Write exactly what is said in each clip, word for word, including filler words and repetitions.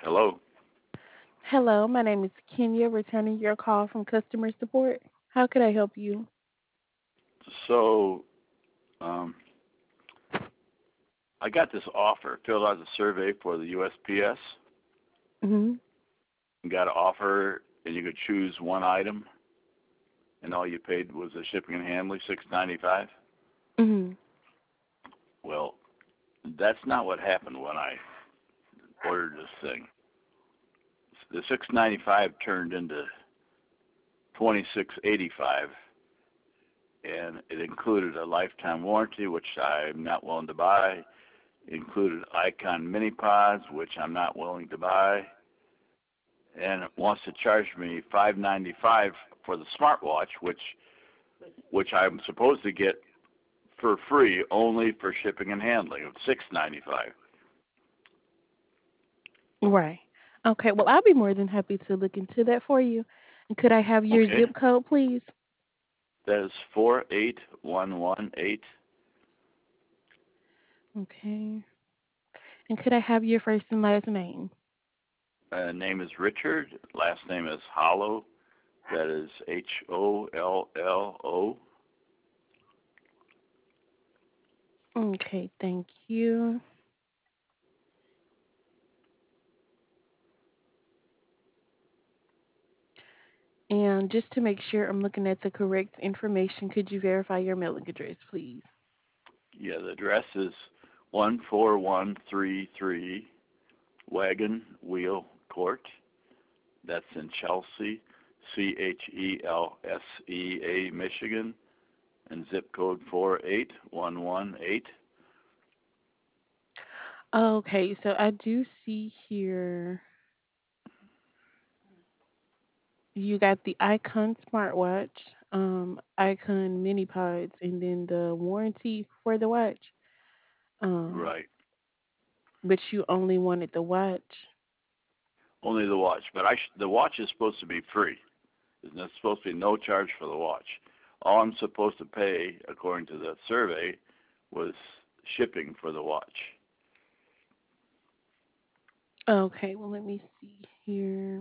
Hello. Hello, my name is Kenya, returning your call from customer support. How could I help you? So, um, I got this offer. Filled out the survey for the U S P S. Mhm. Got an offer, and you could choose one item, and all you paid was the shipping and handling, six ninety five. Mhm. Well, that's not what happened when I ordered this thing. The six ninety five turned into twenty six eighty five, and it included a lifetime warranty, which I'm not willing to buy. It included Icon mini pods, which I'm not willing to buy, and it wants to charge me five ninety-five for the smartwatch, which which I'm supposed to get for free only for shipping and handling of six ninety-five. Right. Okay, well, I'll be more than happy to look into that for you. And could I have your Okay, zip code, please? that is four eight one one eight. Okay. And could I have your first and last name? Uh, name is Richard. Last name is Hollow. That is H O L L O. Okay, thank you. And just to make sure I'm looking at the correct information, could you verify your mailing address, please? Yeah, the address is one four one three three Wagon Wheel Court. That's in Chelsea, C H E L S E A, Michigan, and zip code four eight one one eight. Okay, so I do see here you got the Icon smartwatch, um, Icon mini pods, and then the warranty for the watch. Um, Right. but you only wanted the watch. Only the watch, but I sh- the watch is supposed to be free. There's supposed to be no charge for the watch. All I'm supposed to pay, according to the survey, was shipping for the watch. Okay, well let me see here.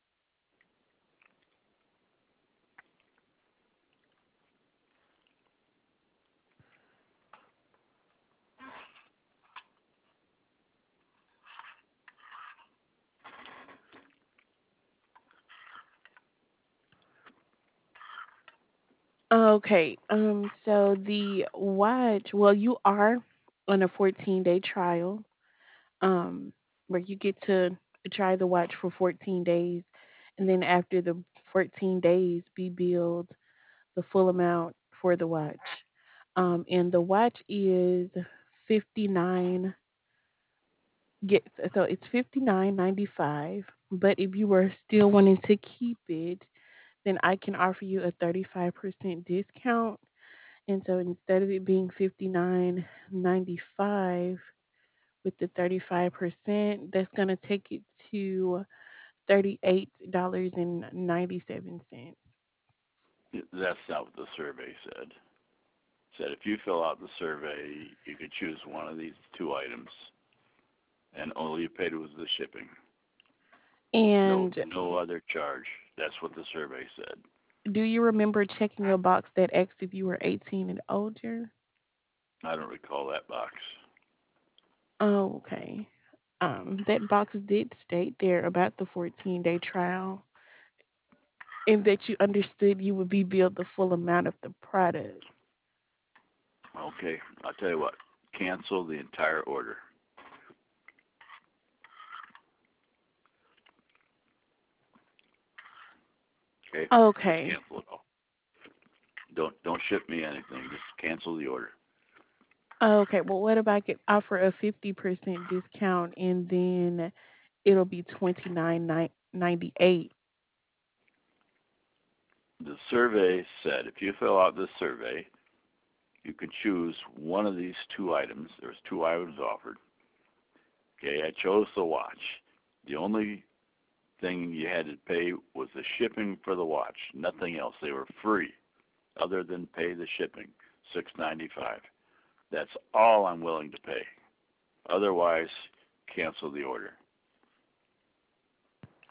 Okay, um, so the watch. Well, you are on a fourteen day trial, um, where you get to try the watch for fourteen days, and then after the fourteen days, be billed the full amount for the watch. Um, and the watch is fifty nine. Get so it's fifty nine ninety five. But if you were still wanting to keep it, then I can offer you a thirty five percent discount. And so instead of it being fifty nine ninety five with the thirty five percent, that's gonna take it to thirty eight dollars and ninety seven cents. That's not what the survey said. It said if you fill out the survey, you could choose one of these two items, and all you paid was the shipping. No, And no other charge. That's what the survey said. do you remember checking a box that asked if you were eighteen and older? I don't recall that box. Oh, okay. Um, that box did state there about the fourteen day trial and that you understood you would be billed the full amount of the product. Okay, I'll tell you what. Cancel the entire order. Okay, just Okay. cancel it all. Don't don't ship me anything. Just cancel the order. Okay. Well, what if I could offer a fifty percent discount and then it'll be twenty nine ninety eight? The survey said if you fill out this survey, you can choose one of these two items. There's two items offered. Okay, I chose the watch. The only thing you had to pay was the shipping for the watch. Nothing else. They were free, other than pay the shipping, six ninety five. That's all I'm willing to pay. Otherwise, cancel the order.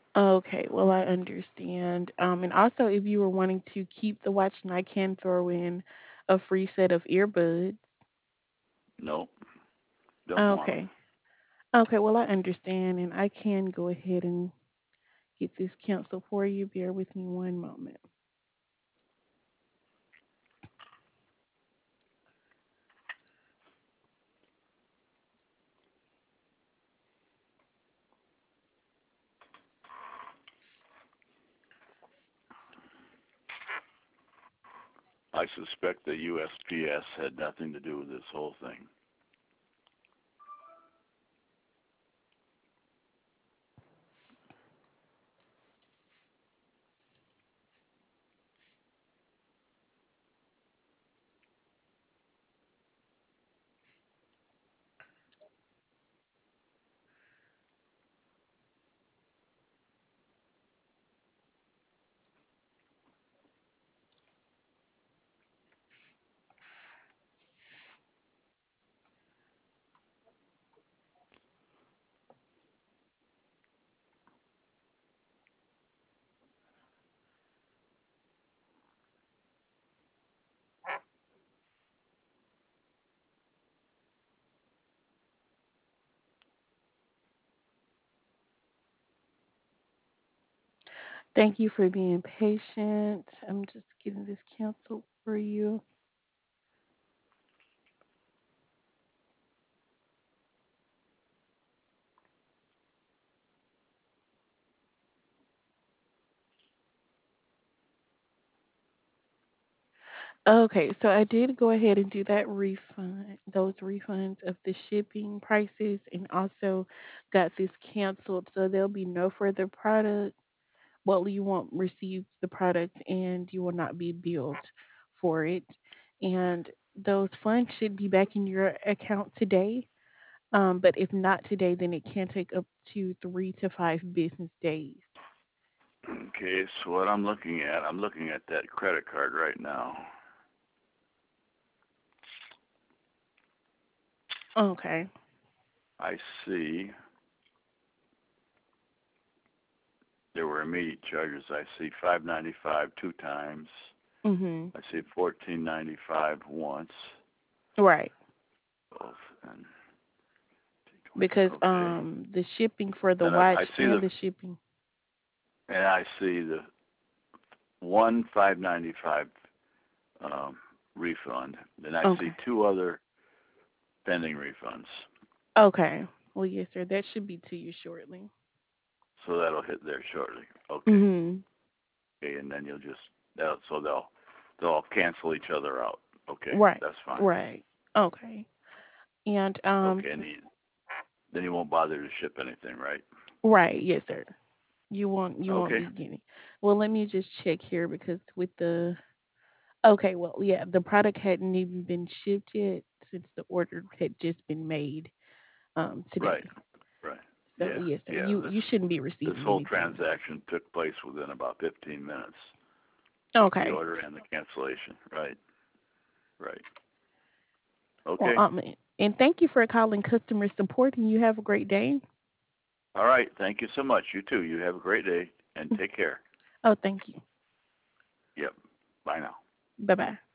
Okay, well I understand. Um, and also if you were wanting to keep the watch, and I can throw in a free set of earbuds. Nope, don't want them. Okay. Okay, well I understand, and I can go ahead and get this canceled for you. Bear with me one moment. I suspect the U S P S had nothing to do with this whole thing. Thank you for being patient. I'm just getting this canceled for you. Okay, so I did go ahead and do that refund, those refunds of the shipping prices, and also got this canceled. So there'll be no further product. Well, you won't receive the product, and you will not be billed for it. And those funds should be back in your account today. Um, but if not today, then it can take up to three to five business days. Okay, so what I'm looking at, I'm looking at that credit card right now. Okay. I see there were immediate charges. I see five ninety five two times. Mhm. I see fourteen ninety five once. Right. Both and Because okay. um the shipping for the Then I, watch I see and the the shipping. and I see the one five ninety five um, refund. Then I see Okay. two other pending refunds. Okay. Well, yes, sir. That should be to you shortly. So that'll hit there shortly. Okay. Mhm. Okay, and then you'll just they'll, so they'll they'll all cancel each other out. Okay, Right. that's fine. Right. Okay. And um Okay, and he, then you won't bother to ship anything, right? right, yes, sir. You won't you won't Okay, be getting. Well, let me just check here because with the okay, well, yeah, the product hadn't even been shipped yet since the order had just been made um today. right, right. So, Yeah, yes, sir. yeah. You This you shouldn't be this receiving whole anything. transaction took place within about fifteen minutes. The Okay. order and the cancellation. Right, right. Well, Okay. um, and thank you for calling customer support, and you have a great day. All right. Thank you so much. You too. You have a great day and take care. Oh, thank you. Yep. Bye now. Bye bye.